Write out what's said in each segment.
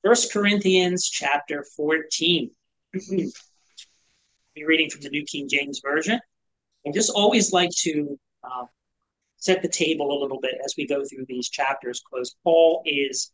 First Corinthians chapter 14. Be reading from the New King James Version. I just always like to set the table a little bit as we go through these chapters, because Paul is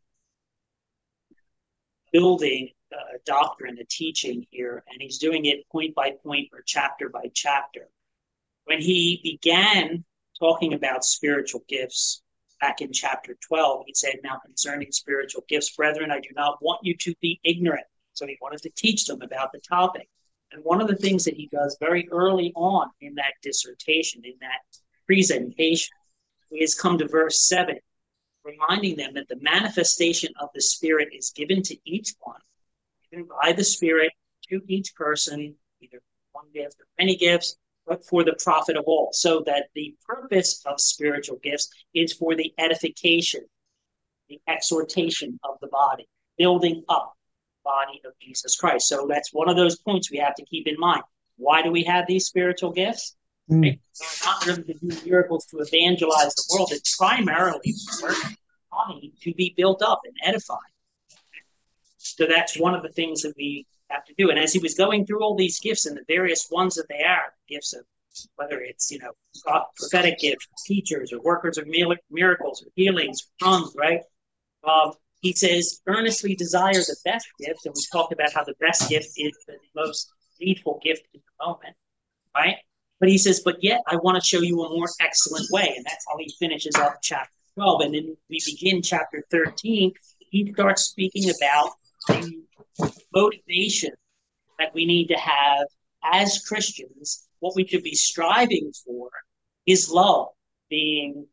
building a doctrine, a teaching here, and he's doing it point by point or chapter by chapter. When he began talking about spiritual gifts back in chapter 12, he said, now concerning spiritual gifts, brethren, I do not want you to be ignorant. So he wanted to teach them about the topic. And one of the things that he does very early on in that dissertation, in that presentation, is come to verse 7, reminding them that the manifestation of the Spirit is given to each one, given by the Spirit to each person, either one gift or many gifts, but for the profit of all. So that the purpose of spiritual gifts is for the edification, the exhortation of the body, building up the body of Jesus Christ. So that's one of those points we have to keep in mind. Why do we have these spiritual gifts? Right? They're not really to do miracles to evangelize the world. It's primarily for the body to be built up and edified. So that's one of the things that we have to do. And as he was going through all these gifts and the various ones that they are, gifts of whether it's, prophetic gifts, teachers, or workers of miracles, or healings, or tongues, right? He says, earnestly desire the best gifts. And we talked about how the best gift is the most needful gift in the moment, right? But he says, but yet I want to show you a more excellent way. And that's how he finishes up chapter 12. And then we begin chapter 13. He starts speaking about the motivation that we need to have as Christians. What we should be striving for is love, being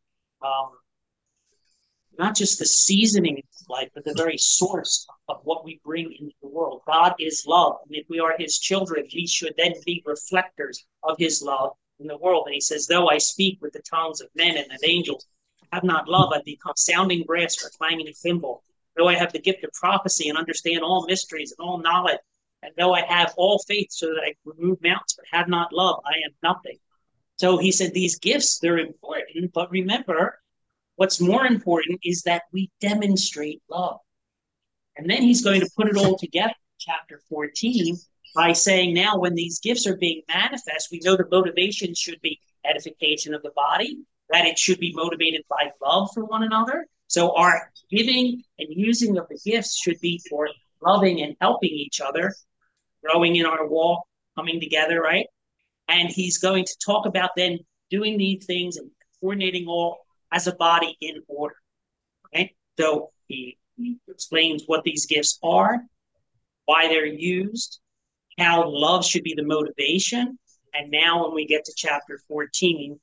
not just the seasoning of life, but the very source of what we bring into the world. God is love. And if we are his children, we should then be reflectors of his love in the world. And he says, though I speak with the tongues of men and of angels, have not love, I become sounding brass or clanging cymbal. Though I have the gift of prophecy and understand all mysteries and all knowledge, and though I have all faith so that I remove mountains, but have not love, I am nothing. So he said these gifts, they're important, but remember, what's more important is that we demonstrate love. And then he's going to put it all together in chapter 14 by saying now when these gifts are being manifest, we know the motivation should be edification of the body, that it should be motivated by love for one another. So our giving and using of the gifts should be for loving and helping each other, growing in our walk, coming together, right? And he's going to talk about then doing these things and coordinating all as a body in order, right? So he explains what these gifts are, why they're used, how love should be the motivation. And now when we get to chapter 14,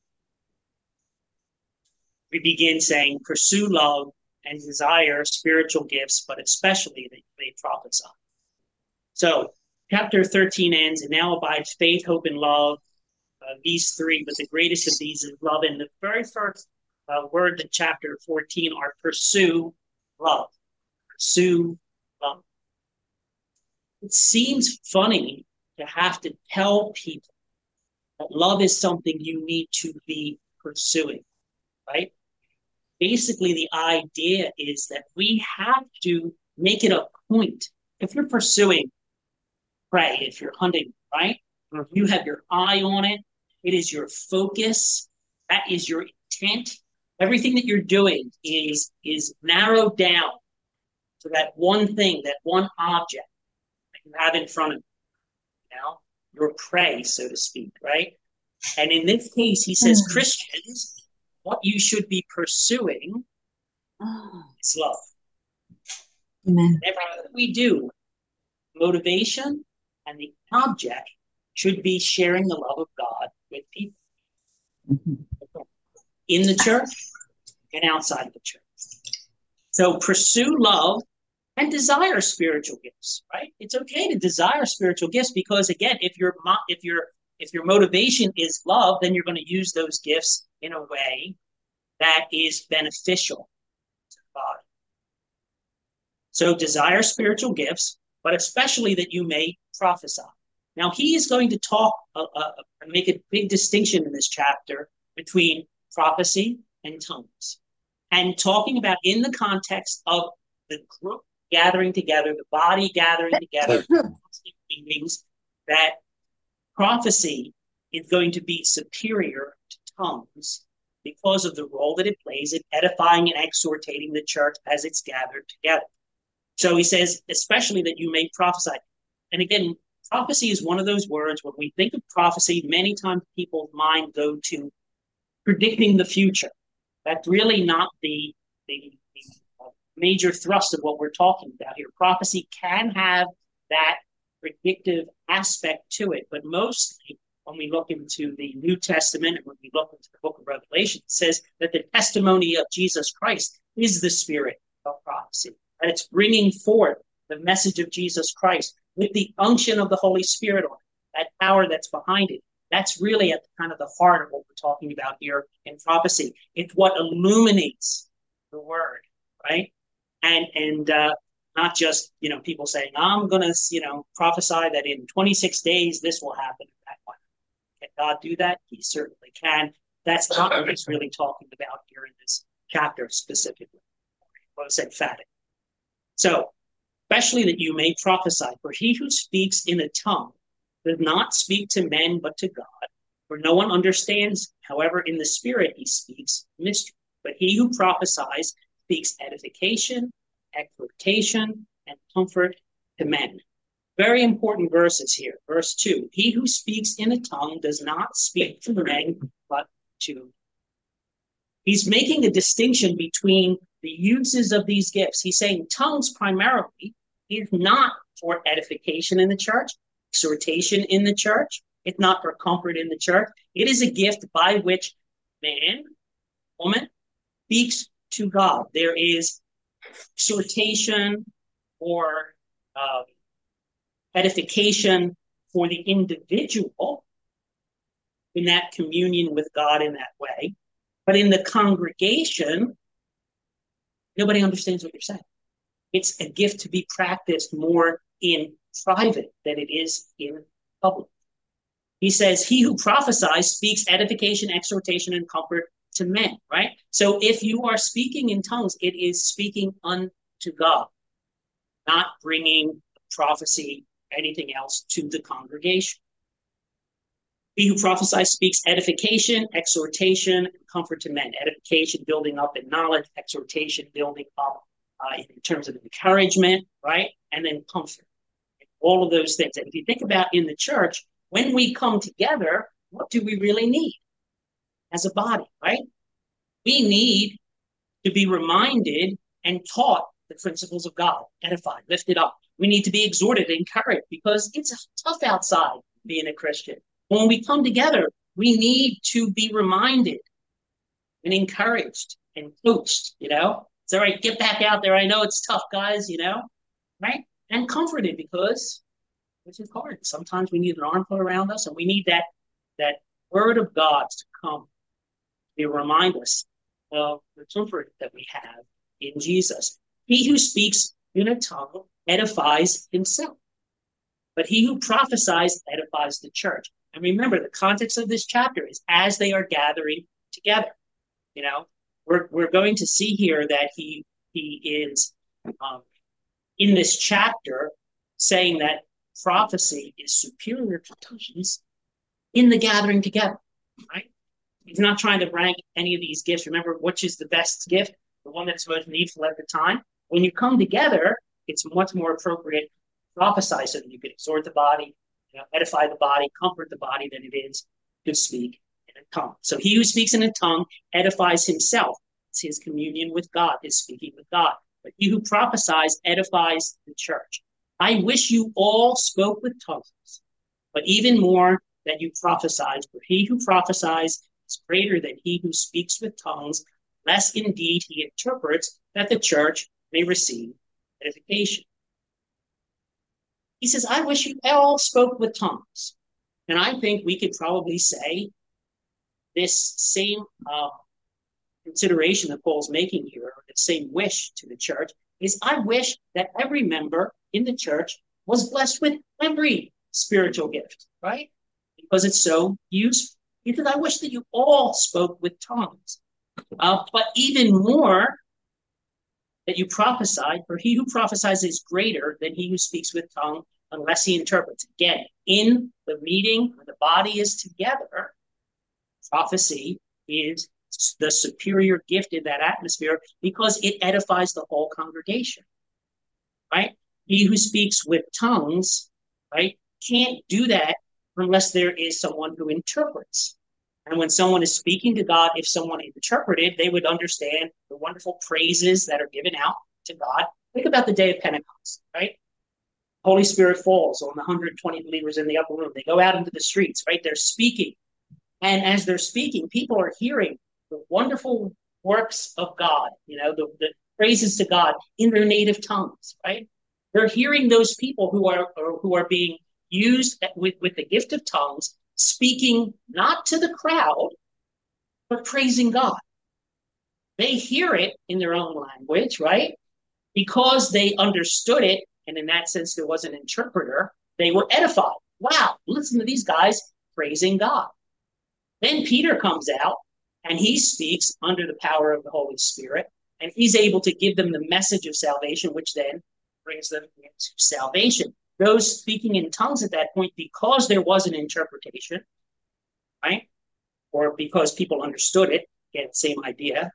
we begin saying, pursue love and desire spiritual gifts, but especially that you may prophesy. So chapter 13 ends, and now abides faith, hope, and love. These three, but the greatest of these is love. And the very first word in chapter 14 are pursue love. Pursue love. It seems funny to have to tell people that love is something you need to be pursuing, right? Basically, the idea is that we have to make it a point. If you're pursuing prey, if you're hunting, right? You have your eye on it. It is your focus. That is your intent. Everything that you're doing is narrowed down to that one thing, that one object that you have in front of you, your prey, so to speak, right? And in this case, he says, Christians, what you should be pursuing is love. Amen. Everything that we do, motivation and the object should be sharing the love of God with people in the church and outside of the church. So pursue love and desire spiritual gifts, right? It's okay to desire spiritual gifts because, again, if your motivation is love, then you're going to use those gifts in a way that is beneficial to the body. So desire spiritual gifts, but especially that you may prophesy. Now, he is going to talk, make a big distinction in this chapter between prophecy and tongues. And talking about in the context of the group gathering together, the body gathering together, meetings, that prophecy is going to be superior to tongues because of the role that it plays in edifying and exhortating the church as it's gathered together. So he says, especially that you may prophesy. And again, prophecy is one of those words, when we think of prophecy, many times people's mind go to predicting the future. That's really not the major thrust of what we're talking about here. Prophecy can have that predictive aspect to it, but mostly when we look into the New Testament and when we look into the book of Revelation, it says that the testimony of Jesus Christ is the spirit of prophecy, and it's bringing forth the message of Jesus Christ with the unction of the Holy Spirit on it, that power that's behind it. That's really at kind of the heart of what we're talking about here in prophecy. It's what illuminates the word, right? And not just, people saying, I'm going to, prophesy that in 26 days this will happen. That one. Can God do that? He certainly can. That's not what he's really talking about here in this chapter specifically. What I said, emphatic. So, especially that you may prophesy, for he who speaks in a tongue does not speak to men but to God, for no one understands. However, in the spirit he speaks mystery. But he who prophesies speaks edification, exhortation, and comfort to men. Very important verses here. Verse 2, he who speaks in a tongue does not speak to men, but to. He's making a distinction between the uses of these gifts. He's saying tongues primarily is not for edification in the church, exhortation in the church. It's not for comfort in the church. It is a gift by which man, woman, speaks to God. There is exhortation or edification for the individual in that communion with God in that way. But in the congregation, nobody understands what you're saying. It's a gift to be practiced more in private than it is in public. He says, he who prophesies speaks edification, exhortation, and comfort to men, right? So if you are speaking in tongues, it is speaking unto God, not bringing prophecy, anything else to the congregation. He who prophesies speaks edification, exhortation, and comfort to men. Edification, building up in knowledge. Exhortation, building up in terms of encouragement, right? And then comfort. All of those things. And if you think about in the church, when we come together, what do we really need as a body, right? We need to be reminded and taught the principles of God, edified, lifted up. We need to be exhorted, encouraged, because it's tough outside being a Christian. When we come together, we need to be reminded and encouraged and coached, It's all right, get back out there. I know it's tough, guys, right? And comforted, because this is hard. Sometimes we need an arm put around us, and we need that word of God to come to remind us of the comfort that we have in Jesus. He who speaks in a tongue edifies himself, but he who prophesies edifies the church. And remember, the context of this chapter is as they are gathering together. We're going to see here that he is in this chapter saying that prophecy is superior to tongues in the gathering together, right? He's not trying to rank any of these gifts. Remember, which is the best gift, the one that's most needful at the time. When you come together, it's much more appropriate to prophesy so that you can exhort the body, edify the body, comfort the body than it is to speak in a tongue. So he who speaks in a tongue edifies himself. It's his communion with God, his speaking with God. But he who prophesies edifies the church. I wish you all spoke with tongues, but even more that you prophesied, for he who prophesies is greater than he who speaks with tongues, lest indeed he interprets, that the church may receive edification. He says, I wish you all spoke with tongues. And I think we could probably say this same consideration that Paul's making here, or the same wish to the church, is I wish that every member in the church was blessed with every spiritual gift, right? Because it's so useful. He says, I wish that you all spoke with tongues. But even more, that you prophesy, for he who prophesies is greater than he who speaks with tongue, unless he interprets. Again, in the meeting where the body is together, prophecy is the superior gift in that atmosphere because it edifies the whole congregation, right? He who speaks with tongues, right, can't do that unless there is someone who interprets. And when someone is speaking to God, if someone interpreted, they would understand the wonderful praises that are given out to God. Think about the day of Pentecost, right? Holy Spirit falls on the 120 believers in the upper room. They go out into the streets, right? They're speaking. And as they're speaking, people are hearing the wonderful works of God, the praises to God in their native tongues, right? They're hearing those people who are being used with the gift of tongues, speaking not to the crowd, but praising God. They hear it in their own language, right? Because they understood it, and in that sense, there was an interpreter, they were edified. Wow, listen to these guys praising God. Then Peter comes out and he speaks under the power of the Holy Spirit, and he's able to give them the message of salvation, which then brings them into salvation. Those speaking in tongues at that point, because there was an interpretation, right? Or because people understood it, again, same idea.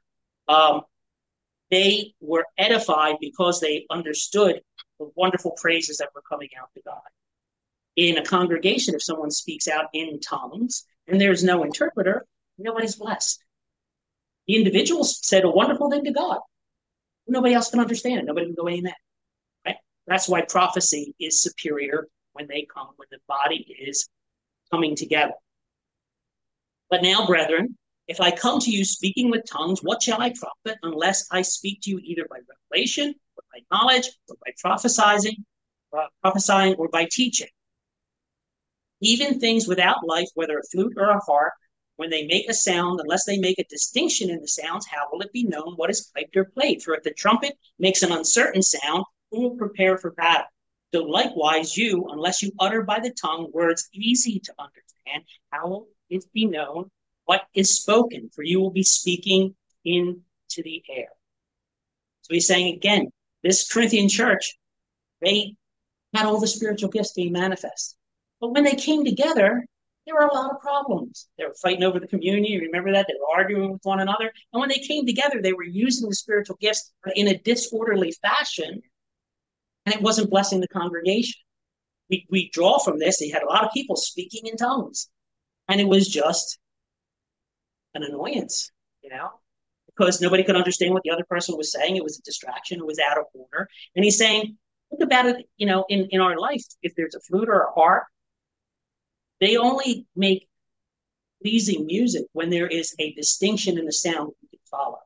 They were edified because they understood the wonderful praises that were coming out to God. In a congregation, if someone speaks out in tongues and there's no interpreter, nobody's blessed. The individual said a wonderful thing to God. Nobody else can understand it. Nobody can go amen. Right? That's why prophecy is superior when they come, when the body is coming together. But now, brethren, if I come to you speaking with tongues, what shall I profit unless I speak to you either by revelation, or by knowledge, or by prophesying, or by teaching? Even things without life, whether a flute or a harp, when they make a sound, unless they make a distinction in the sounds, how will it be known what is piped or played? For if the trumpet makes an uncertain sound, who will prepare for battle? So likewise, you, unless you utter by the tongue words easy to understand, how will it be known what is spoken? For you will be speaking into the air. So he's saying again, this Corinthian church, they had all the spiritual gifts being manifest. But when they came together, there were a lot of problems. They were fighting over the communion. You remember that? They were arguing with one another. And when they came together, they were using the spiritual gifts in a disorderly fashion, and it wasn't blessing the congregation. We draw from this. They had a lot of people speaking in tongues, and it was just an annoyance, because nobody could understand what the other person was saying. It was a distraction. It was out of order. And he's saying, think about it, in our life, if there's a flute or a harp, they only make pleasing music when there is a distinction in the sound that you can follow.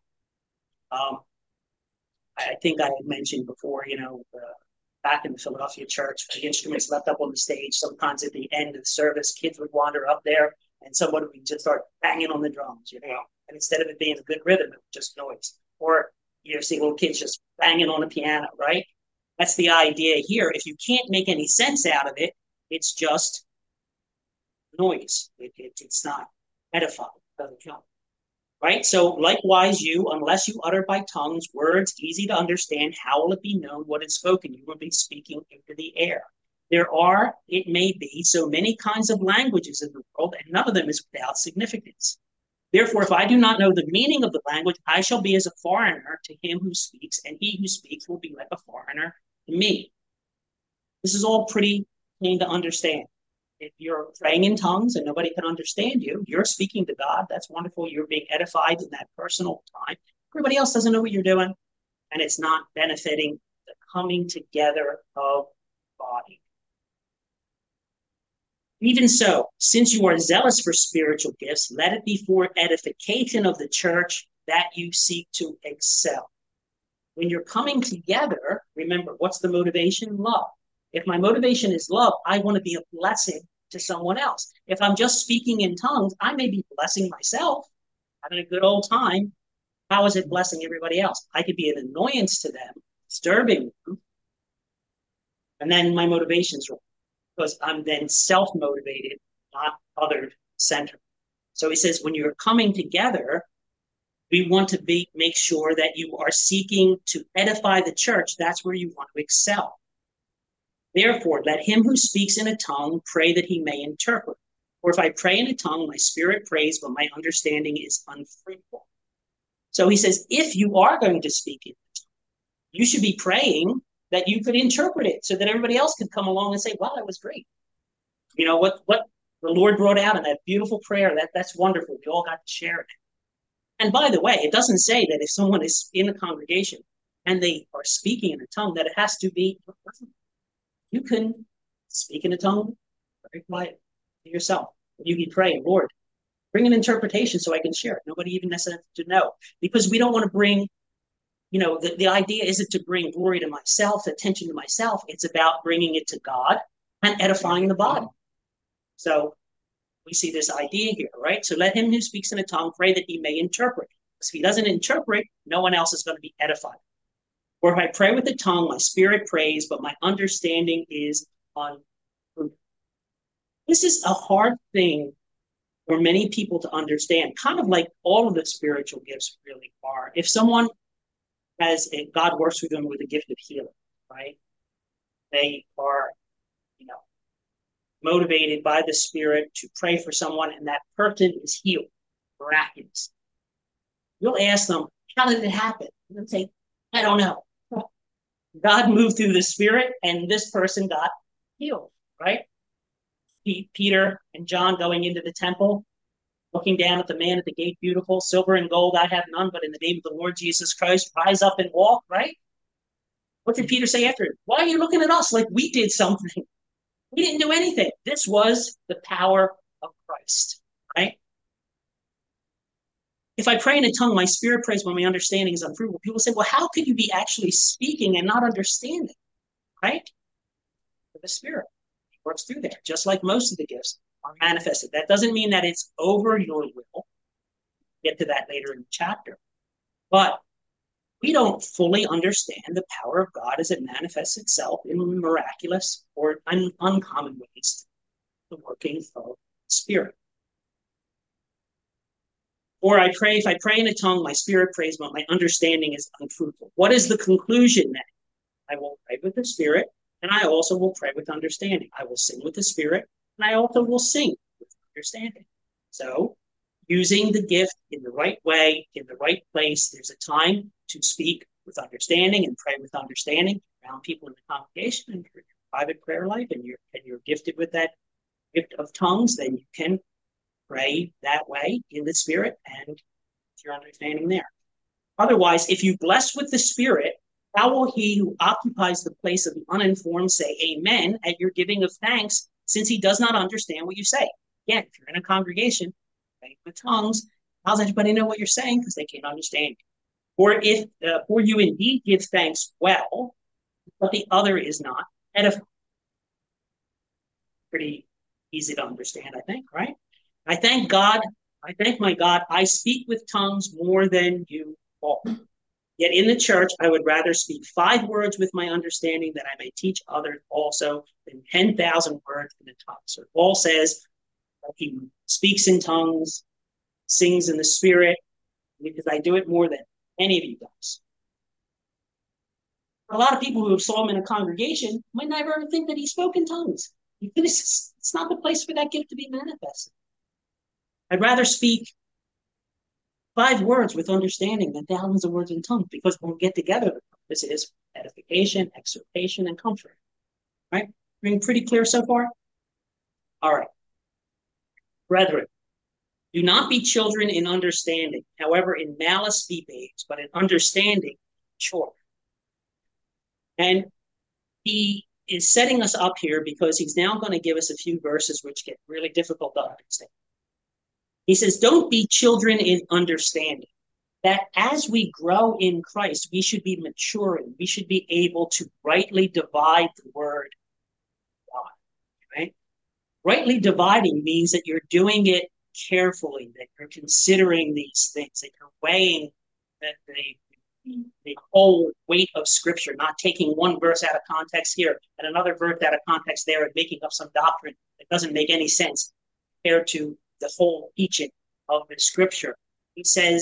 I think I had mentioned before, back in the Philadelphia church, the instruments left up on the stage. Sometimes at the end of the service, kids would wander up there and someone would just start banging on the drums, and instead of it being a good rhythm, it was just noise. Or you see little kids just banging on the piano, right? That's the idea here. If you can't make any sense out of it, it's just noise. It's not edifying. It doesn't count. Right? So likewise, you, unless you utter by tongues words easy to understand, how will it be known what is spoken? You will be speaking into the air. There are, it may be, so many kinds of languages in the world, and none of them is without significance. Therefore, if I do not know the meaning of the language, I shall be as a foreigner to him who speaks, and he who speaks will be like a foreigner to me. This is all pretty plain to understand. If you're praying in tongues and nobody can understand you, you're speaking to God. That's wonderful. You're being edified in that personal time. Everybody else doesn't know what you're doing, and it's not benefiting the coming together of the body. Even so, since you are zealous for spiritual gifts, let it be for edification of the church that you seek to excel. When you're coming together, remember, what's the motivation? Love. If my motivation is love, I want to be a blessing to someone else. If I'm just speaking in tongues, I may be blessing myself, having a good old time. How is it blessing everybody else? I could be an annoyance to them, disturbing them, and then my motivation's wrong, because I'm then self-motivated, not other-centered. So he says, when you're coming together, We want to make sure that you are seeking to edify the church. That's where you want to excel. Therefore, let him who speaks in a tongue pray that he may interpret. For if I pray in a tongue, my spirit prays, but my understanding is unfruitful. So he says, if you are going to speak in a tongue, you should be praying that you could interpret it so that everybody else could come along and say, wow, that was great. You know, what the Lord brought out in that beautiful prayer, that's wonderful. We all got to share it. And by the way, it doesn't say that if someone is in a congregation and they are speaking in a tongue, that it has to be, you can speak in a tongue very quiet to yourself. You can pray, Lord, bring an interpretation so I can share it. Nobody even necessarily to know. Because we don't want to bring, you know, the idea isn't to bring glory to myself, attention to myself. It's about bringing it to God and edifying the body. So we see this idea here, right? So let him who speaks in a tongue pray that he may interpret. Because if he doesn't interpret, no one else is going to be edified. Or if I pray with the tongue, my spirit prays, but my understanding is unfruitful. This is a hard thing for many people to understand, kind of like all of the spiritual gifts really are. If someone God works with them with a gift of healing, right? They are, you know, motivated by the Spirit to pray for someone, and that person is healed, miraculous. You'll ask them, how did it happen? And they'll say, I don't know. God moved through the Spirit, and this person got healed, right? Peter and John going into the temple, looking down at the man at the gate, beautiful, silver and gold I have none, but in the name of the Lord Jesus Christ, rise up and walk, right? What did Peter say after it? Why are you looking at us like we did something? We didn't do anything. This was the power of Christ, right? If I pray in a tongue, my spirit prays when my understanding is unfruitful. People say, well, how could you be actually speaking and not understanding, right? For the Spirit works through there, just like most of the gifts are manifested. That doesn't mean that it's over your will. We'll get to that later in the chapter. But we don't fully understand the power of God as it manifests itself in miraculous or uncommon ways, the working of the Spirit. Or if I pray in a tongue, my spirit prays, but my understanding is unfruitful. What is the conclusion then? I will pray with the Spirit, and I also will pray with understanding. I will sing with the Spirit, and I also will sing with understanding. So, using the gift in the right way, in the right place, there's a time to speak with understanding and pray with understanding around people in the congregation and your private prayer life, and you're gifted with that gift of tongues, then you can pray that way in the Spirit and your understanding there. Otherwise, if you bless with the Spirit, how will he who occupies the place of the uninformed say amen at your giving of thanks, since he does not understand what you say? Again, if you're in a congregation, praying with tongues, how does everybody know what you're saying? Because they can't understand you. Or if for you indeed give thanks well, but the other is not edified. Pretty easy to understand, I think, right? I thank my God, I speak with tongues more than you all. Yet in the church, I would rather speak 5 words with my understanding that I may teach others also than 10,000 words in a tongue. So Paul says that he speaks in tongues, sings in the Spirit, because I do it more than any of you guys. A lot of people who saw him in a congregation might never ever think that he spoke in tongues. It's not the place for that gift to be manifested. I'd rather speak 5 words with understanding than thousands of words in tongues, because when we get together, the purpose is edification, exhortation, and comfort. Right? Being pretty clear so far? All right. Brethren, do not be children in understanding. However, in malice be babes, but in understanding, mature. And he is setting us up here because he's now going to give us a few verses which get really difficult to understand. He says, don't be children in understanding. That as we grow in Christ, we should be maturing. We should be able to rightly divide the word of God, right? Rightly dividing means that you're doing it carefully, that you're considering these things, that you're weighing the whole weight of Scripture, not taking one verse out of context here and another verse out of context there and making up some doctrine that doesn't make any sense compared to the whole teaching of the Scripture. He says,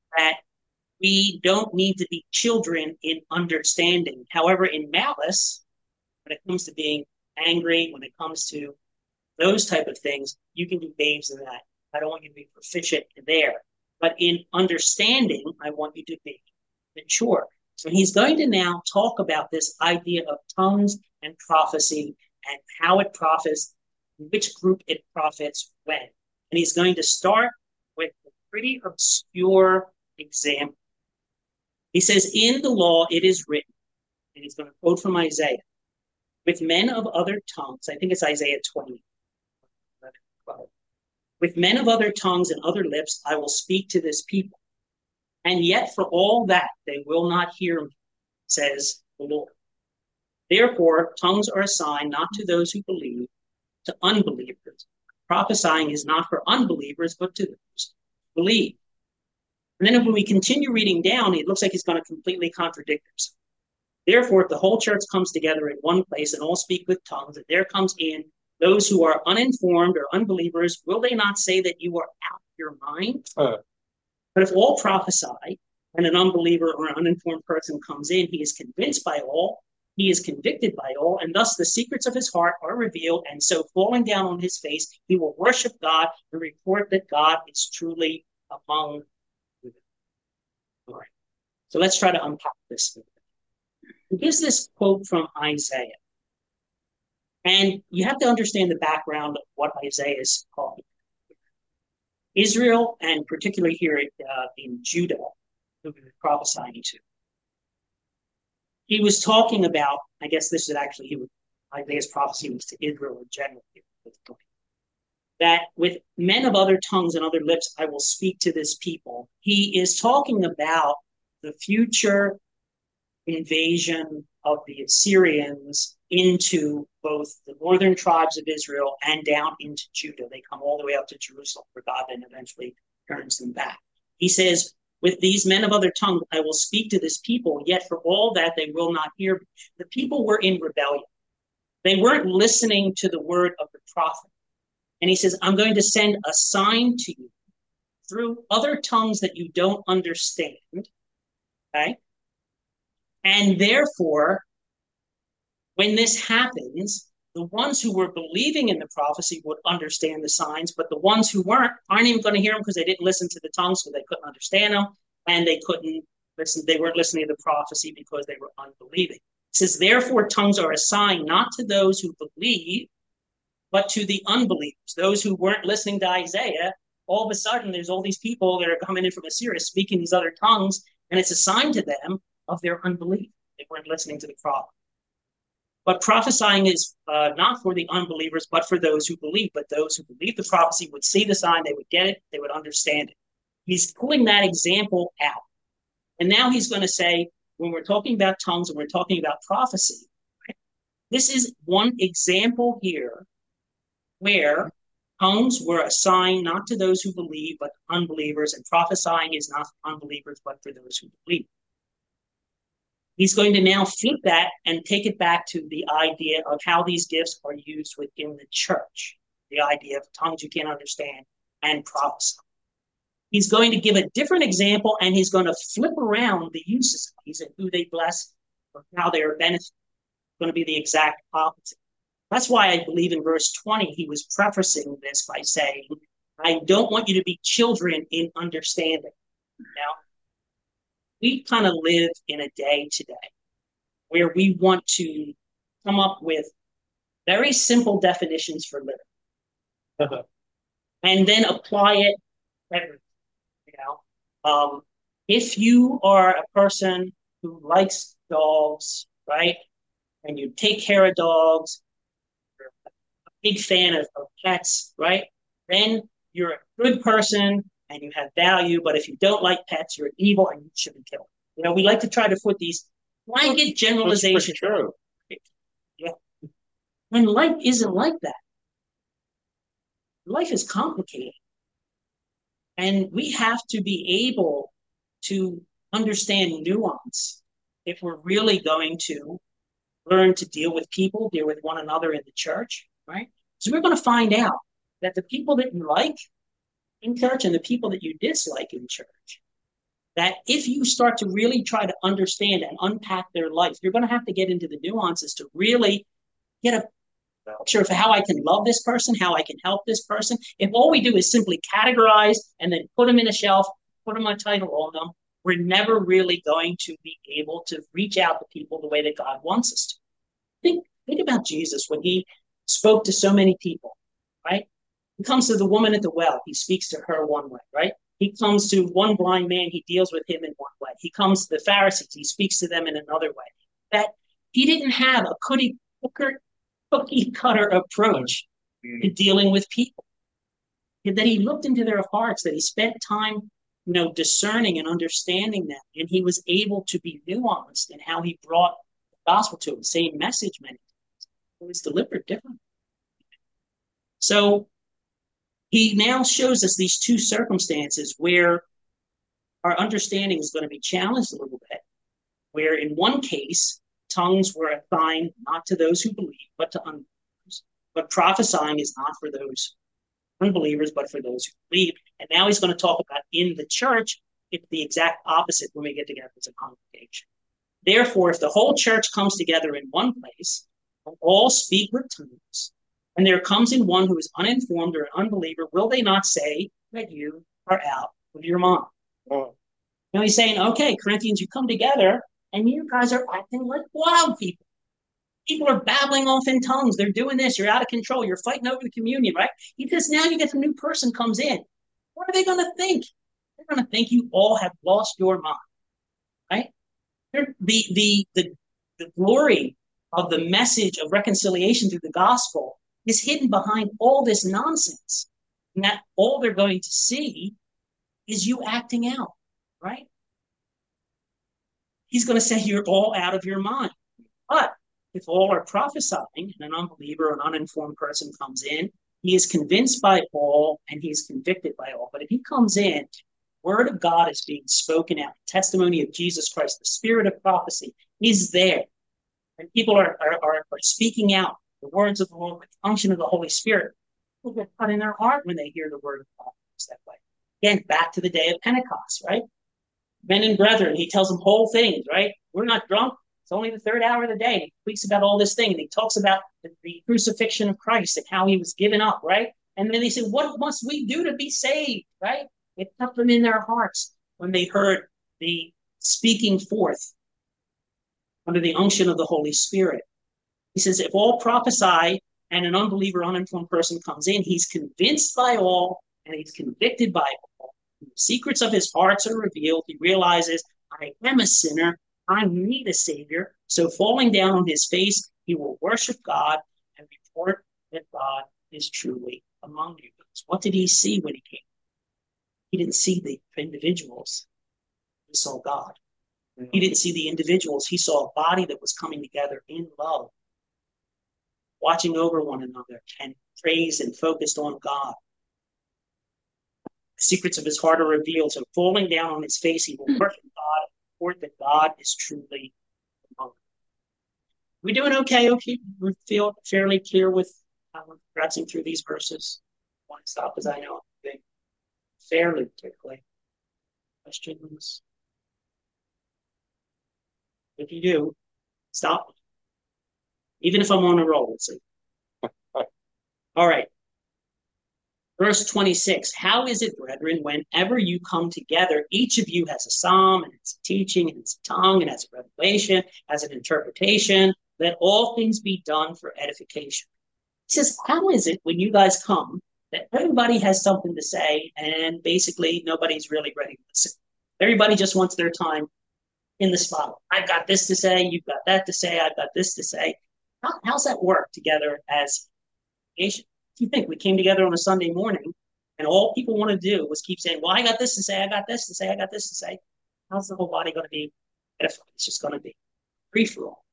that we don't need to be children in understanding. However, in malice, when it comes to being angry, when it comes to those type of things, you can be babes in that. I don't want you to be proficient there. But in understanding, I want you to be mature. So he's going to now talk about this idea of tongues and prophecy and how it profits, which group it profits when. And he's going to start with a pretty obscure example. He says, in the law it is written, and he's going to quote from Isaiah, with men of other tongues, I think it's Isaiah 20, 12. With men of other tongues and other lips, I will speak to this people. And yet for all that, they will not hear me, says the Lord. Therefore, tongues are a sign not to those who believe, to unbelievers. Prophesying is not for unbelievers, but to those who believe. And then when we continue reading down, it looks like he's going to completely contradict himself. Therefore, if the whole church comes together in one place and all speak with tongues, and there comes in those who are uninformed or unbelievers, will they not say that you are out of your mind? But if all prophesy, and an unbeliever or an uninformed person comes in, he is convinced by all, he is convicted by all, and thus the secrets of his heart are revealed, and so falling down on his face, he will worship God and report that God is truly among you. All right. So let's try to unpack this. He gives this quote from Isaiah. And you have to understand the background of what Isaiah is talking about. Israel, and particularly here in Judah, who he was prophesying to. He was talking about, I guess this is actually, Isaiah's prophecy was to Israel in general. That with men of other tongues and other lips, I will speak to this people. He is talking about the future invasion of the Assyrians into both the northern tribes of Israel and down into Judah. They come all the way up to Jerusalem, where God then eventually turns them back. He says, with these men of other tongues, I will speak to this people, yet for all that they will not hear me. The people were in rebellion. They weren't listening to the word of the prophet. And he says, I'm going to send a sign to you through other tongues that you don't understand. Okay? And therefore, when this happens, the ones who were believing in the prophecy would understand the signs, but the ones who aren't even going to hear them because they didn't listen to the tongues, so they couldn't understand them, and they couldn't listen. They weren't listening to the prophecy because they were unbelieving. It says, therefore, tongues are a sign not to those who believe, but to the unbelievers, those who weren't listening to Isaiah. All of a sudden, there's all these people that are coming in from Assyria speaking these other tongues, and it's a sign to them of their unbelief. They weren't listening to the prophet. But prophesying is not for the unbelievers, but for those who believe. But those who believe the prophecy would see the sign, they would get it, they would understand it. He's pulling that example out. And now he's going to say, when we're talking about tongues and we're talking about prophecy, right, this is one example here where tongues were a sign not to those who believe, but unbelievers, and prophesying is not for unbelievers, but for those who believe. He's going to now flip that and take it back to the idea of how these gifts are used within the church. The idea of tongues you can't understand and prophecy. He's going to give a different example, and he's going to flip around the uses of these and who they bless or how they are benefited. It's going to be the exact opposite. That's why I believe in verse 20, he was prefacing this by saying, I don't want you to be children in understanding. Now, we kind of live in a day today where we want to come up with very simple definitions for living and then apply it everywhere. If you are a person who likes dogs, right, and you take care of dogs, you're a big fan of pets, right, then you're a good person and you have value, but if you don't like pets, you're evil and you should be killed. We like to try to put these blanket generalizations. That's true. Yeah. And life isn't like that. Life is complicated. And we have to be able to understand nuance if we're really going to learn to deal with people, deal with one another in the church, right? So we're going to find out that the people that you like in church and the people that you dislike in church that if you start to really try to understand and unpack their life, you're going to have to get into the nuances to really get a picture of how I can love this person, how I can help this person. If all we do is simply categorize and then put them in a shelf, put them a title on them, we're never really going to be able to reach out to people the way that God wants us to. Think about Jesus when he spoke to so many people, right? He comes to the woman at the well, he speaks to her one way, right? He comes to one blind man, he deals with him in one way. He comes to the Pharisees, he speaks to them in another way. That he didn't have a cookie cutter approach to dealing with people. That he looked into their hearts, that he spent time, discerning and understanding them, and he was able to be nuanced in how he brought the gospel to them. Same message, many times. It was delivered differently. So he now shows us these two circumstances where our understanding is going to be challenged a little bit, where in one case, tongues were assigned not to those who believe, but to unbelievers. But prophesying is not for those unbelievers, but for those who believe. And now he's going to talk about in the church, it's the exact opposite when we get together as a congregation. Therefore, if the whole church comes together in one place, and all speak with tongues, and there comes in one who is uninformed or an unbeliever, will they not say that you are out of your mind? Oh. Now he's saying, okay, Corinthians, you come together, and you guys are acting like wild people. People are babbling off in tongues. They're doing this. You're out of control. You're fighting over the communion, right? Because now you get a new person comes in. What are they going to think? They're going to think you all have lost your mind, right? The glory of the message of reconciliation through the gospel is hidden behind all this nonsense. And that all they're going to see is you acting out, right? He's going to say you're all out of your mind. But if all are prophesying and an unbeliever or an uninformed person comes in, he is convinced by all and he is convicted by all. But if he comes in, the word of God is being spoken out, the testimony of Jesus Christ, the spirit of prophecy is there. And people are speaking out the words of the Lord with the unction of the Holy Spirit. People get cut in their heart when they hear the word of God that way. Again, back to the day of Pentecost, right? Men and brethren, he tells them whole things, right? We're not drunk. It's only the third hour of the day. He speaks about all this thing. And he talks about the crucifixion of Christ and how he was given up, right? And then they say, what must we do to be saved, right? It kept them in their hearts when they heard the speaking forth under the unction of the Holy Spirit. He says, if all prophesy and an unbeliever, uninformed person comes in, he's convinced by all and he's convicted by all. The secrets of his hearts are revealed. He realizes, I am a sinner. I need a savior. So falling down on his face, he will worship God and report that God is truly among you. What did he see when he came? He didn't see the individuals. He saw God. He didn't see the individuals. He saw a body that was coming together in love, watching over one another and praised and focused on God. The secrets of his heart are revealed. So falling down on his face, he will worship God and report that God is truly among us. We doing okay? Okay, we feel fairly clear with how we're progressing through these verses. I want to stop as I know I'm fairly quickly. Questions? If you do, stop. Even if I'm on a roll, let's see. All right. Verse 26, how is it, brethren, whenever you come together, each of you has a psalm, and it's a teaching, and it's a tongue, and has a revelation, has an interpretation, let all things be done for edification. He says, how is it when you guys come that everybody has something to say, and basically nobody's really ready to listen? Everybody just wants their time in the spotlight. I've got this to say, you've got that to say, I've got this to say. How's that work together as nation? If you think we came together on a Sunday morning and all people want to do was keep saying, well, I got this to say, I got this to say, I got this to say, how's the whole body going to be edified? It's just going to be free for all.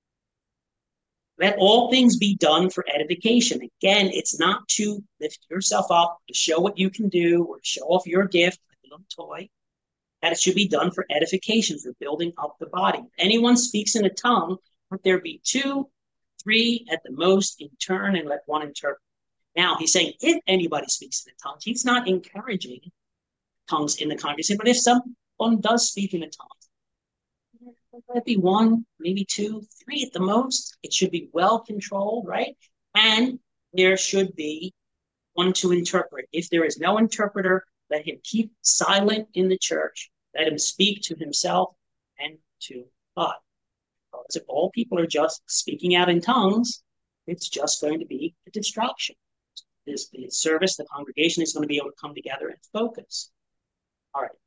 Let all things be done for edification. Again, it's not to lift yourself up, to show what you can do, or show off your gift like a little toy. That it should be done for edification, for building up the body. If anyone speaks in a tongue, let there be 2, 3 at the most in turn, and let one interpret. Now, he's saying if anybody speaks in tongues, he's not encouraging tongues in the congregation, but if some one does speak in a tongue, let it be one, maybe two, three at the most. It should be well controlled, right? And there should be one to interpret. If there is no interpreter, let him keep silent in the church. Let him speak to himself and to God. Because if all people are just speaking out in tongues, it's just going to be a distraction. The service, the congregation is going to be able to come together and focus. All right.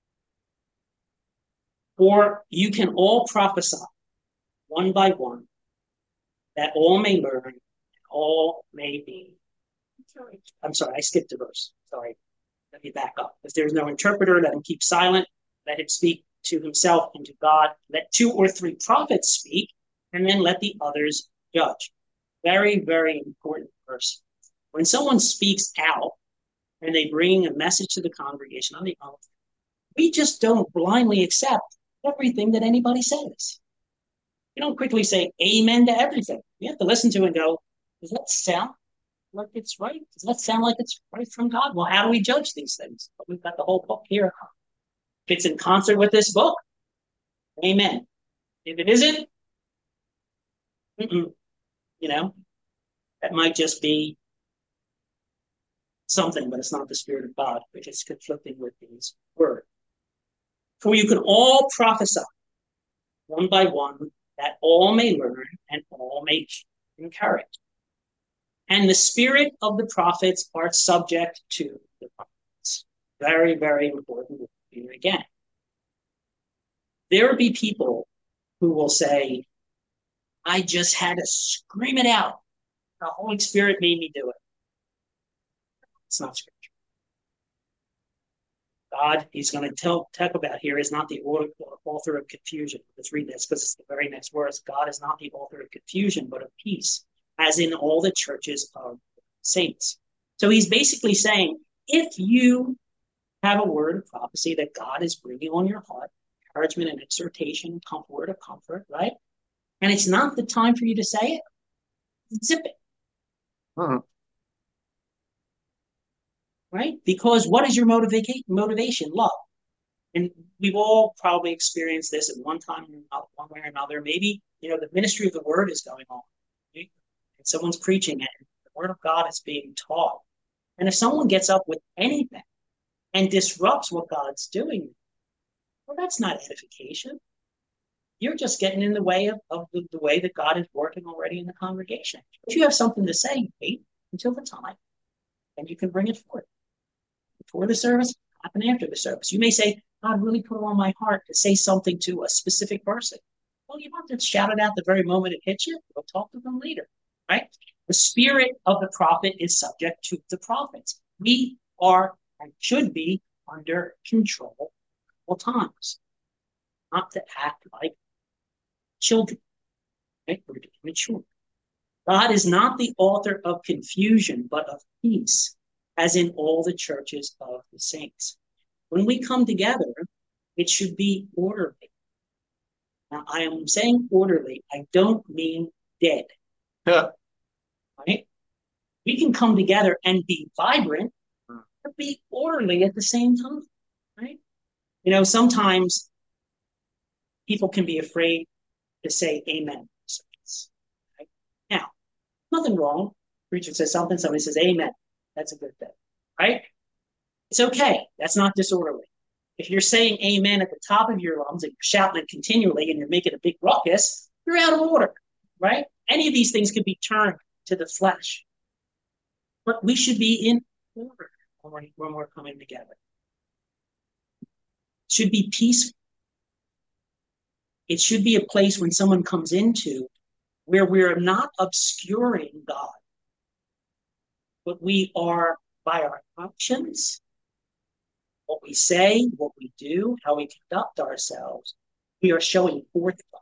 Or you can all prophesy one by one, that all may learn, and all may be. I'm sorry, I skipped a verse. Sorry. Let me back up. If there's no interpreter, let him keep silent. Let him speak to himself and to God. Let 2 or 3 prophets speak, and then let the others judge. Very, very important verse. When someone speaks out and they bring a message to the congregation on the oath, we just don't blindly accept everything that anybody says. You don't quickly say amen to everything. You have to listen to it and go, does that sound like it's right? Does that sound like it's right from God? Well, how do we judge these things? But we've got the whole book here. If it's in concert with this book, amen. If it isn't, that might just be something, but it's not the Spirit of God, which is conflicting with His word. For you can all prophesy one by one, that all may learn and all may encourage. And the spirit of the prophets are subject to the prophets. Very, very important here again. There will be people who will say, I just had to scream it out. The Holy Spirit made me do it. It's not scripture. God, he's going to talk about here, is not the author of confusion. Let's read this because it's the very next words. God is not the author of confusion, but of peace, as in all the churches of saints. So he's basically saying, if you have a word of prophecy that God is bringing on your heart, encouragement and exhortation, word of comfort, right? And it's not the time for you to say it, zip it. Right? Because what is your motivation? Love. And we've all probably experienced this at one time, one way or another. Maybe, the ministry of the word is going on. Right? And someone's preaching it. And the word of God is being taught. And if someone gets up with anything and disrupts what God's doing, well, that's not edification. You're just getting in the way of the way that God is working already in the congregation. If you have something to say, wait until the time, and you can bring it forth. Before the service, happen after the service. You may say, God really put it on my heart to say something to a specific person. Well, you don't have to shout it out the very moment it hits you. We'll talk to them later, right? The spirit of the prophet is subject to the prophets. We are and should be under control at all times, not to act like children, right? We're to be mature. God is not the author of confusion, but of peace, as in all the churches of the saints. When we come together, it should be orderly. Now, I am saying orderly. I don't mean dead. Yeah. Right? We can come together and be vibrant, but be orderly at the same time. Right? Sometimes people can be afraid to say amen. Right? Now, nothing wrong. Preacher says something, somebody says amen. That's a good thing, right? It's okay. That's not disorderly. If you're saying amen at the top of your lungs and you're shouting it continually and you're making a big ruckus, you're out of order, right? Any of these things could be turned to the flesh. But we should be in order when we're coming together. It should be peaceful. It should be a place when someone comes into where we're not obscuring God, but we are, by our actions, what we say, what we do, how we conduct ourselves, we are showing forth God.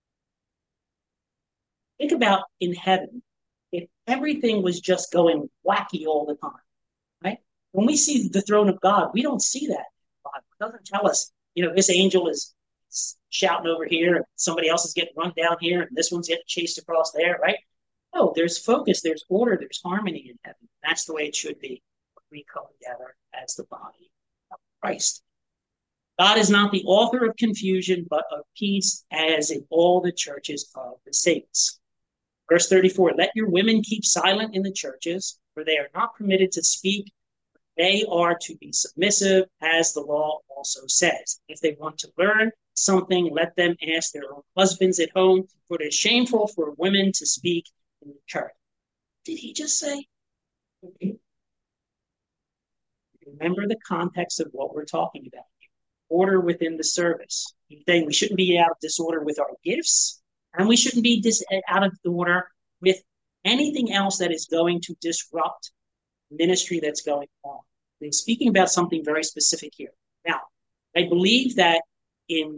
Think about in heaven, if everything was just going wacky all the time, right? When we see the throne of God, we don't see that. God doesn't tell us, this angel is shouting over here, and somebody else is getting run down here, and this one's getting chased across there, right? No, there's focus, there's order, there's harmony in heaven. That's the way it should be when we come together as the body of Christ. God is not the author of confusion, but of peace, as in all the churches of the saints. Verse 34, let your women keep silent in the churches, for they are not permitted to speak. They are to be submissive, as the law also says. If they want to learn something, let them ask their own husbands at home, for it is shameful for women to speak in the church. Did he just say? Remember the context of what we're talking about. Order within the service. He's saying we shouldn't be out of disorder with our gifts, and we shouldn't be out of order with anything else that is going to disrupt ministry that's going on. He's speaking about something very specific here. Now, I believe that in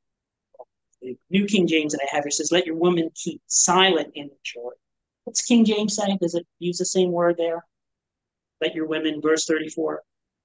the New King James that I have here says, let your woman keep silent in the church. What's King James saying? Does it use the same word there? Let your women, verse 34.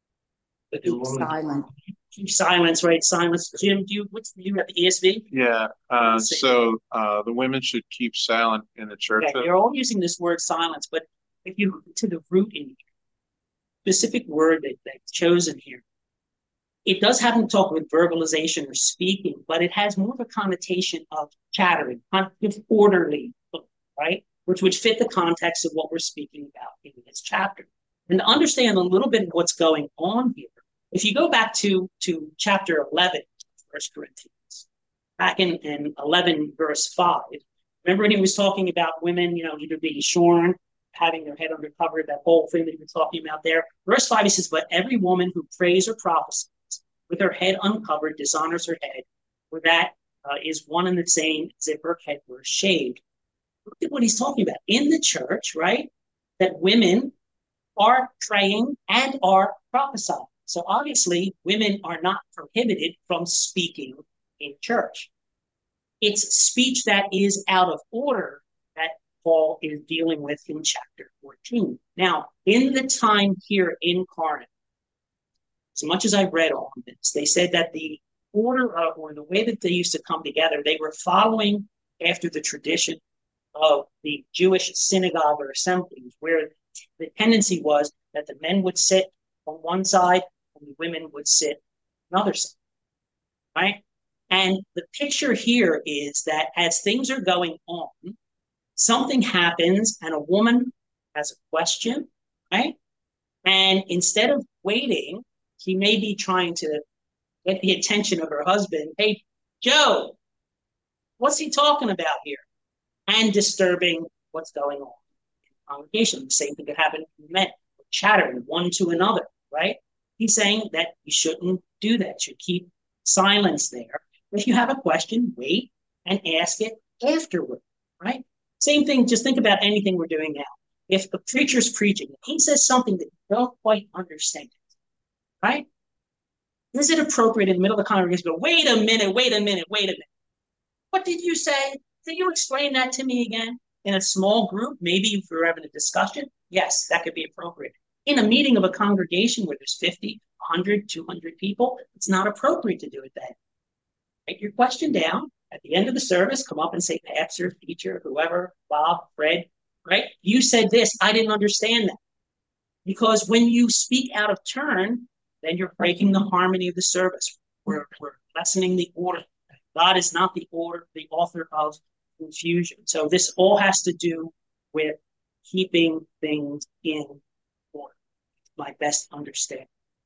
Keep silent. Keep silence, right? Silence. Jim, do you have the ESV? Yeah. So the women should keep silent in the church. Okay, they're all using this word silence, but if you look to the root in here, specific word that's chosen here, it does have to talk with verbalization or speaking, but it has more of a connotation of chattering, kind of orderly, right? Which would fit the context of what we're speaking about in this chapter. And to understand a little bit of what's going on here, if you go back to chapter 11, 1 Corinthians, back in 11, verse 5, remember when he was talking about women, either being shorn, having their head uncovered, that whole thing that he was talking about there. Verse 5, he says, but every woman who prays or prophesies with her head uncovered dishonors her head, for that is one and the same as if her head were shaved. Look at what he's talking about. In the church, right, that women are praying and are prophesying. So obviously, women are not prohibited from speaking in church. It's speech that is out of order that Paul is dealing with in chapter 14. Now, in the time here in Corinth, as much as I read all of this, they said that the order or the way that they used to come together, they were following after the tradition of the Jewish synagogue or assemblies, where the tendency was that the men would sit on one side and the women would sit on the other side, right? And the picture here is that as things are going on, something happens and a woman has a question, right? And instead of waiting, she may be trying to get the attention of her husband. Hey, Joe, what's he talking about here? And disturbing what's going on in the congregation. The same thing could happen in men, chattering one to another, right? He's saying that you shouldn't do that. You should keep silence there. If you have a question, wait and ask it afterward, right? Same thing, just think about anything we're doing now. If the preacher's preaching, and he says something that you don't quite understand, right? Is it appropriate in the middle of the congregation to go, wait a minute. What did you say? Can you explain that to me again? In a small group, maybe if we're having a discussion, yes, that could be appropriate. In a meeting of a congregation where there's 50, 100, 200 people, it's not appropriate to do it then. Write your question down. At the end of the service, come up and say, pastor, teacher, whoever, Bob, Fred, right? You said this, I didn't understand that. Because when you speak out of turn, then you're breaking the harmony of the service. We're lessening the order. God is not the author of confusion. So this all has to do with keeping things in order. My best understanding.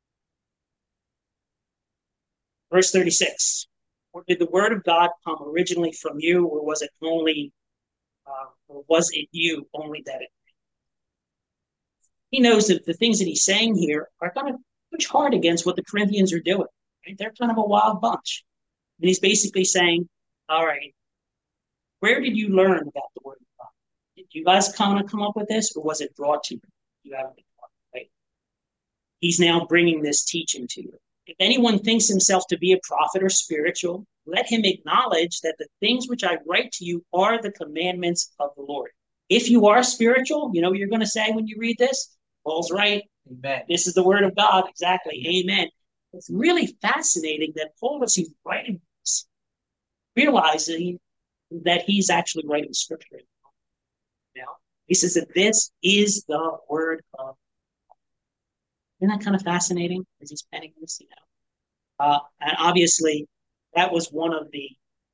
Verse 36. Or did the word of God come originally from you, or was it only, or was it you only that it? He knows that the things that he's saying here are going to push hard against what the Corinthians are doing. Right? They're kind of a wild bunch. And he's basically saying, all right, where did you learn about the word of God? Did you guys kind of come up with this, or was it brought to you? You haven't been taught, right? He's now bringing this teaching to you. If anyone thinks himself to be a prophet or spiritual, let him acknowledge that the things which I write to you are the commandments of the Lord. If you are spiritual, you know what you're going to say when you read this? Paul's right. Amen. This is the word of God. Exactly. Amen. It's really fascinating that Paul, as he's writing this, realizing that he's actually writing scripture. Now, he says that this is the word of God. Isn't that kind of fascinating as he's penning this, And obviously, that was one of the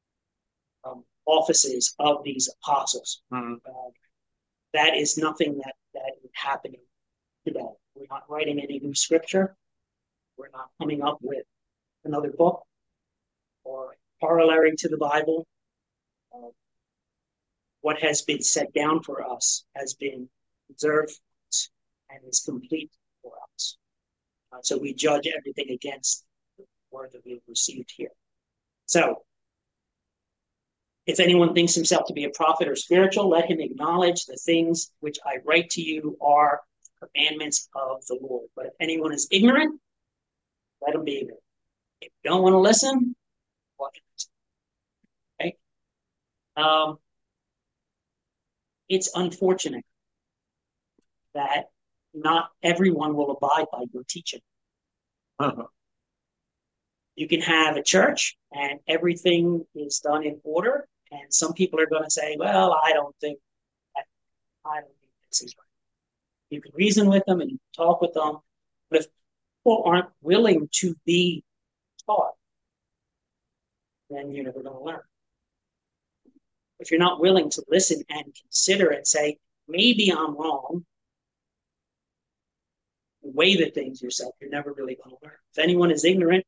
offices of these apostles. Mhm. That is nothing that is happening today. We're not writing any new scripture. We're not coming up with another book or corollary to the Bible. What has been set down for us has been observed and is complete for us. So we judge everything against the word that we've received here. So, if anyone thinks himself to be a prophet or spiritual, let him acknowledge the things which I write to you are commandments of the Lord. But if anyone is ignorant, let him be ignorant. If you don't want to listen, watch it. Okay? It's unfortunate that not everyone will abide by your teaching. You can have a church and everything is done in order, and some people are going to say, well, I don't think this is right. You can reason with them and you can talk with them, but if people aren't willing to be taught, then you're never going to learn. If you're not willing to listen and consider and say, maybe I'm wrong, weigh the things yourself, you're never really going to learn. If anyone is ignorant.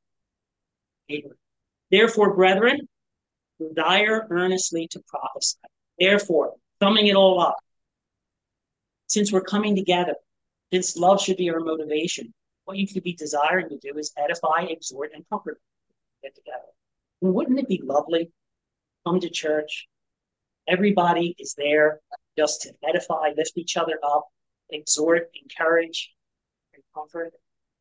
Therefore, brethren, desire earnestly to prophesy. Therefore, summing it all up, since we're coming together, since love should be our motivation, what you could be desiring to do is edify, exhort, and comfort. Get together. And wouldn't it be lovely? Come to church. Everybody is there just to edify, lift each other up, exhort, encourage, and comfort.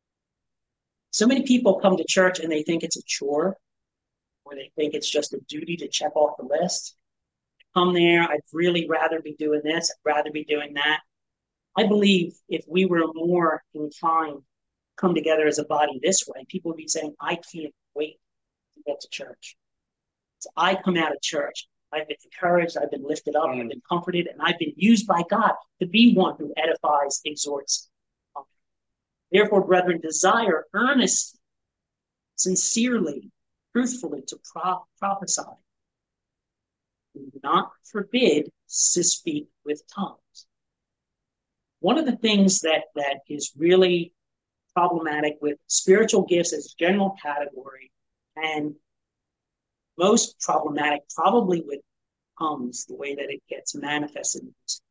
So many people come to church and they think it's a chore, or they think it's just a duty to check off the list. Come there, I'd really rather be doing this, I'd rather be doing that. I believe if we were more inclined to come together as a body this way, people would be saying, I can't wait to get to church. So I come out of church, I've been encouraged, I've been lifted up, I've been comforted, and I've been used by God to be one who edifies, exhorts. Therefore, brethren, desire earnestly, sincerely, truthfully to prophesy. Do not forbid to speak with tongues. One of the things that is really problematic with spiritual gifts as a general category, and most problematic probably with tongues, the way that it gets manifested,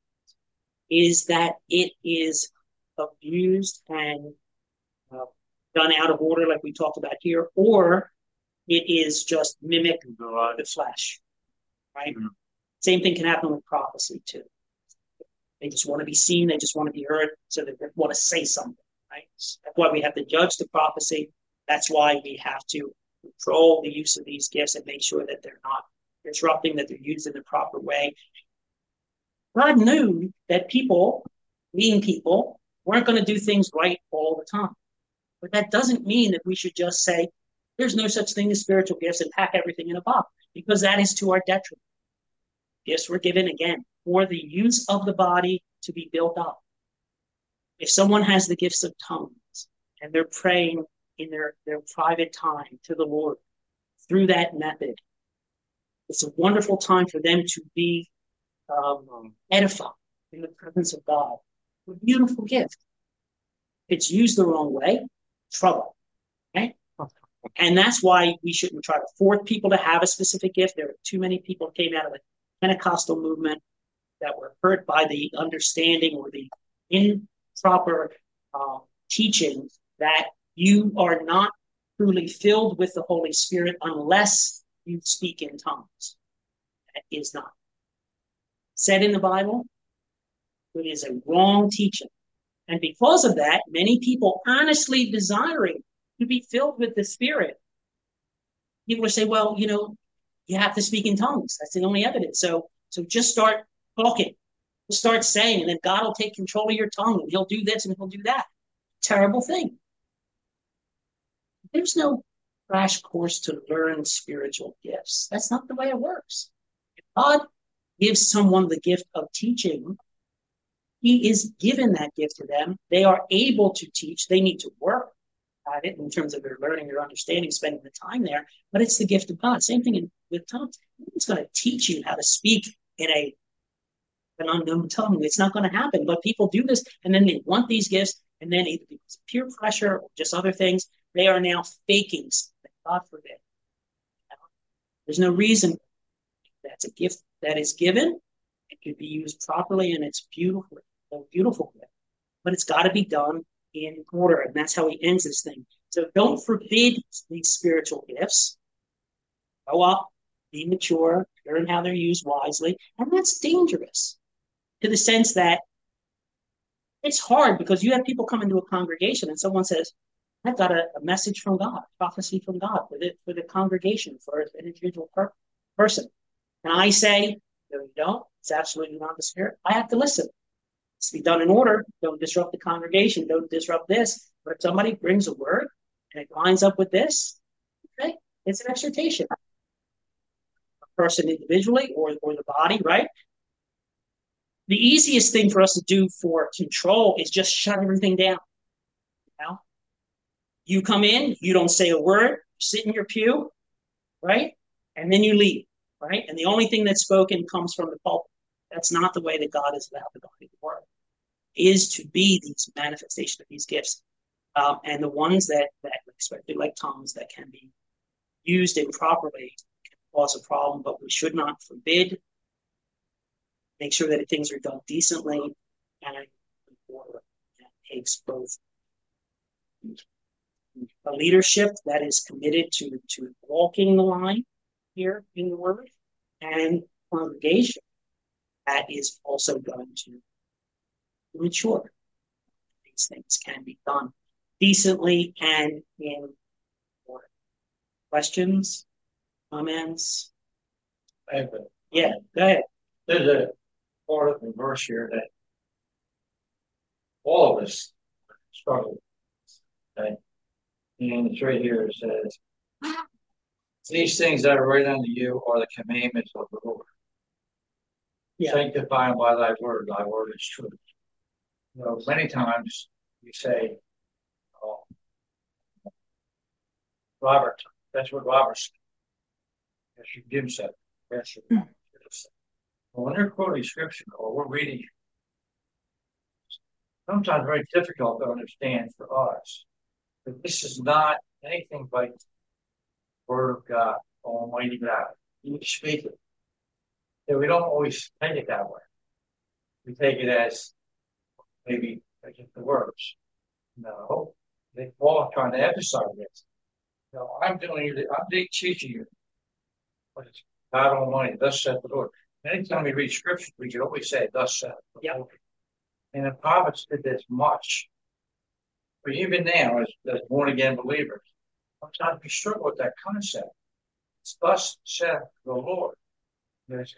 is that it is abused and done out of order like we talked about here, or it is just mimic the flesh, right? Mm-hmm. Same thing can happen with prophecy too. They just want to be seen, they just want to be heard, so they want to say something, right? That's why we have to judge the prophecy. That's why we have to control the use of these gifts and make sure that they're not disrupting, that they're used in the proper way. God knew that people, being people, weren't going to do things right all the time. But that doesn't mean that we should just say, there's no such thing as spiritual gifts and pack everything in a box, because that is to our detriment. Gifts were given, again, for the use of the body to be built up. If someone has the gifts of tongues and they're praying in their private time to the Lord through that method, it's a wonderful time for them to be edified in the presence of God. A beautiful gift. If it's used the wrong way, trouble, right? And that's why we shouldn't try to force people to have a specific gift. There are too many people who came out of the Pentecostal movement that were hurt by the understanding or the improper teaching that you are not truly filled with the Holy Spirit unless you speak in tongues. That is not said in the Bible. It is a wrong teaching. And because of that, many people earnestly desiring to be filled with the Spirit, people will say, well, you have to speak in tongues. That's the only evidence. So just start talking. Start saying, and then God will take control of your tongue, and he'll do this and he'll do that. Terrible thing. There's no crash course to learn spiritual gifts. That's not the way it works. If God gives someone the gift of teaching, he is given that gift to them. They are able to teach. They need to work at it in terms of your learning, your understanding, spending the time there, but it's the gift of God. Same thing with tongues. It's going to teach you how to speak in an unknown tongue. It's not going to happen, but people do this, and then they want these gifts, and then either because of peer pressure or just other things, they are now faking something. God forbid. There's no reason. That's a gift that is given. It could be used properly, and it's beautiful, a beautiful gift. But it's got to be done in order, and that's how he ends this thing. So don't forbid these spiritual gifts. Grow up, be mature, learn how they're used wisely, and that's dangerous to the sense that it's hard because you have people come into a congregation and someone says, I've got a message from God, prophecy from God for the congregation, for an individual person. And I say, no, you don't. It's absolutely not the Spirit. I have to listen. It's to be done in order. Don't disrupt the congregation. Don't disrupt this. But if somebody brings a word and it lines up with this, okay, it's an exhortation. A person individually or the body, right? The easiest thing for us to do for control is just shut everything down. You know? You come in, you don't say a word, sit in your pew, right? And then you leave, right? And the only thing that's spoken comes from the pulpit. That's not the way that God is about the body of the world. Is to be these manifestation of these gifts. And the ones that especially like tongues, that can be used improperly can cause a problem, but we should not forbid. Make sure that things are done decently and in order. It takes both a leadership that is committed to walking the line here in the word, and congregation that is also going to mature. These things can be done decently and in order. Questions, comments? Yeah, go ahead. There's a part of the verse here that all of us struggle with. Okay? And it's right here. It says, these things that are written unto you are the commandments of the Lord. Yeah. Sanctify them by thy word is truth. You know, many times we say, oh, Robert, that's what Robert said. Yes, you Jim said. Yes, you said. Well, when they're quoting scripture or we're reading, sometimes very difficult to understand for us. But this is not anything but the word of God, Almighty God. You speak it. So we don't always take it that way. We take it as maybe just the words. No, they all trying to emphasize this. No, I'm teaching you. But it's God Almighty, thus saith the Lord. Anytime we read scripture, we can always say, thus saith the Lord. And the prophets did this much. But even now, as born again believers, sometimes we struggle with that concept. It's thus saith the Lord. It's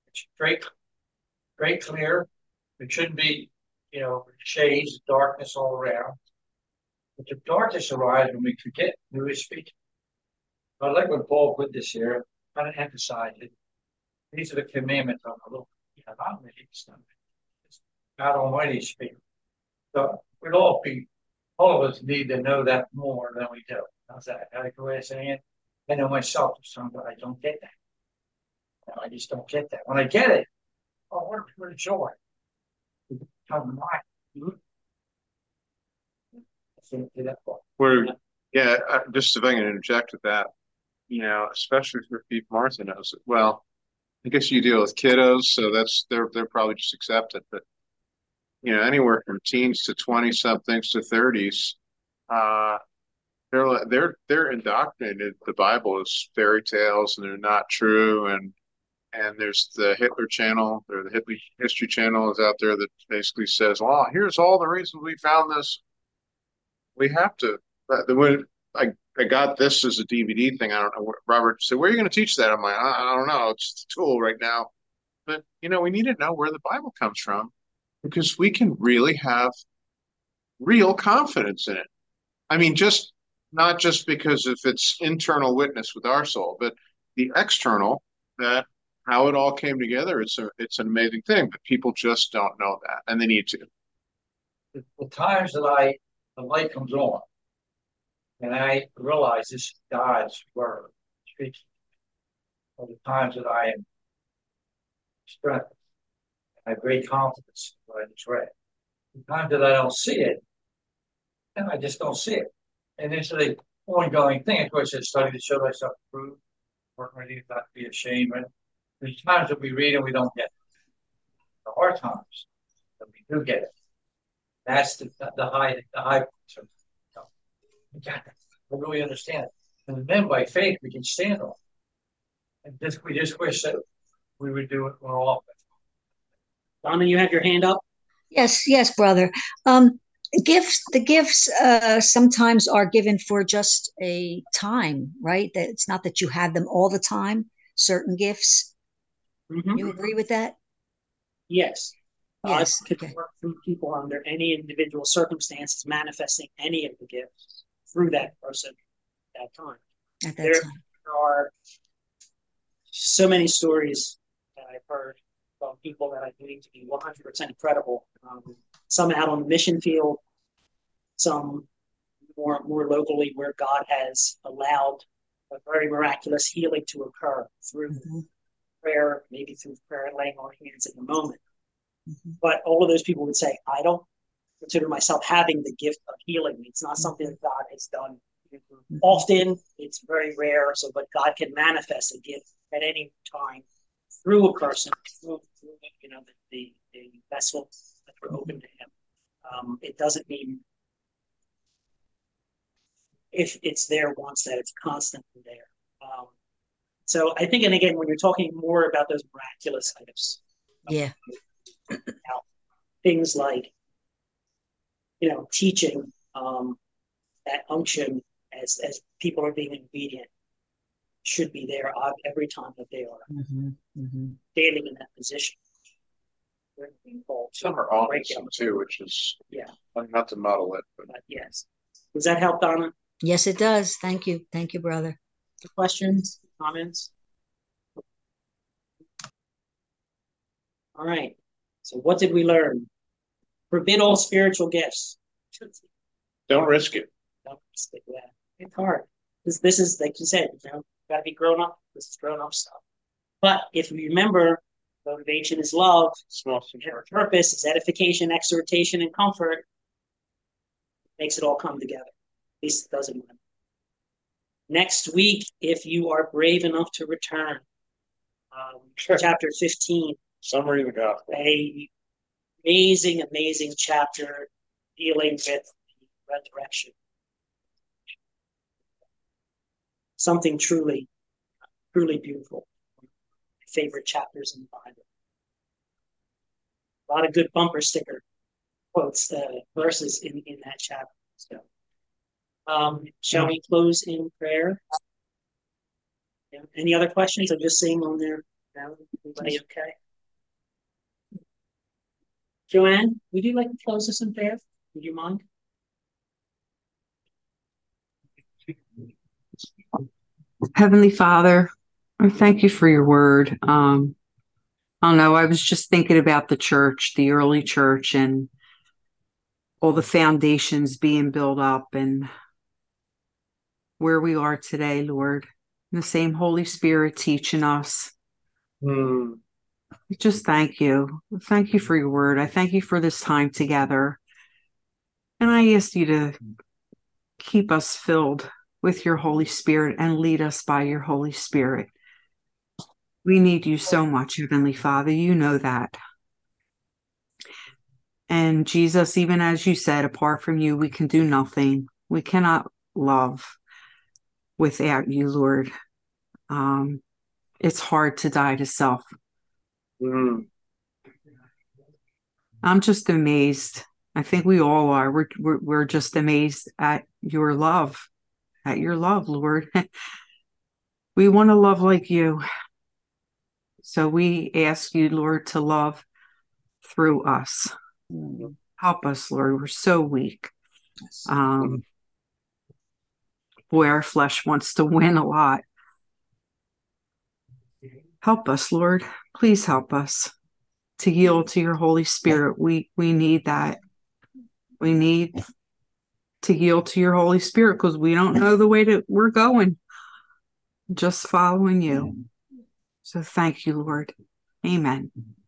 very clear. It shouldn't be, shades, darkness all around. But the darkness arises when we forget who is speaking. I like when Paul put this here, kind of emphasize it. These are the commandments of the Lord. I'm ready to stop it. God Almighty speaking. So all of us need to know that more than we do. How's that? That's the way of saying it. I know myself, but I don't get that. I just don't get that. When I get it, what a joy. Just if I can interject with that, especially for Pete, Martha knows it well. I guess you deal with kiddos, so they're probably just accept it. But anywhere from teens to 20 somethings to 30s, they're indoctrinated. The Bible is fairy tales and they're not true. And there's the Hitler channel, or the Hitler History Channel is out there that basically says, well, here's all the reasons we found this. We have to. When I got this as a DVD thing, I don't know. Robert said, where are you going to teach that? I'm like, I don't know. It's a tool right now. But, we need to know where the Bible comes from because we can really have real confidence in it. I mean, not just because of its internal witness with our soul, but the external, that how it all came together. It's an amazing thing, but people just don't know that, and they need to. The times that the light comes on, And I realize this is God's word speaking of the times that I am strengthened. I have great confidence in what I just read. The times that I don't see it, and I just don't see it. And it's an ongoing thing. Of course, it's study to show thyself approved, work ready not to be ashamed. Right? There's times that we read and we don't get it. There are times that we do get it. That's the high point. So, we got that. I really understand it. And then by faith we can stand on it. And we just wish that we would do it more often. Donna, you have your hand up? Yes, yes, brother. The gifts sometimes are given for just a time, right? That it's not that you have them all the time, certain gifts. Mm-hmm. You agree with that? Yes. Yes. God could work through people under any individual circumstances, manifesting any of the gifts through that person at that time. At that time. There are so many stories that I've heard from people that I believe to be 100% credible. Some out on the mission field, some more locally, where God has allowed a very miraculous healing to occur through prayer, maybe through prayer and laying on hands in the moment. But all of those people would say, I don't consider myself having the gift of healing. It's not something that God has done. Often, it's very rare. So, but God can manifest a gift at any time through a person, through the vessel that we're open to Him. It doesn't mean if it's there once that it's constantly there. So I think, and again, when you're talking more about those miraculous gifts, things like teaching, that unction as people are being obedient should be there every time that they are standing in that position. Some are awesome too, which is not to muddle it, but yes. Does that help, Donna? Yes, it does. Thank you, brother. Questions, comments? All right. So what did we learn? Forbid all spiritual gifts. Don't risk it. Don't risk it. Yeah. It's hard. This is, like you said, got to be grown up. This is grown up stuff. But if you remember, motivation is love. Purpose is edification, exhortation, and comfort. Makes it all come together. At least it does in one. Next week, if you are brave enough to return, chapter 15. Summary of the gospel. Amazing chapter dealing with the resurrection. Something truly beautiful. My favorite chapters in the Bible. A lot of good bumper sticker quotes, verses in that chapter. So, shall we close in prayer? Yeah. Any other questions? I'm just seeing on there. Everybody okay? Joanne, would you like to close us in prayer? Would you mind? Heavenly Father, I thank you for your word. I don't know, I was just thinking about the church, the early church, and all the foundations being built up and where we are today, Lord. The same Holy Spirit teaching us. Just thank you. Thank you for your word. I thank you for this time together. And I ask you to keep us filled with your Holy Spirit and lead us by your Holy Spirit. We need you so much, Heavenly Father. You know that. And Jesus, even as you said, apart from you, we can do nothing. We cannot love without you, Lord. It's hard to die to self. I'm just amazed. I think we all are. We're just amazed at your love, Lord. We want to love like you. So we ask you, Lord, to love through us. Help us, Lord. We're so weak. Boy, our flesh wants to win a lot. Help us, Lord. Please help us to yield to your Holy Spirit. We need that. We need to yield to your Holy Spirit, because we don't know the way that we're going. Just following you. So thank you, Lord. Amen.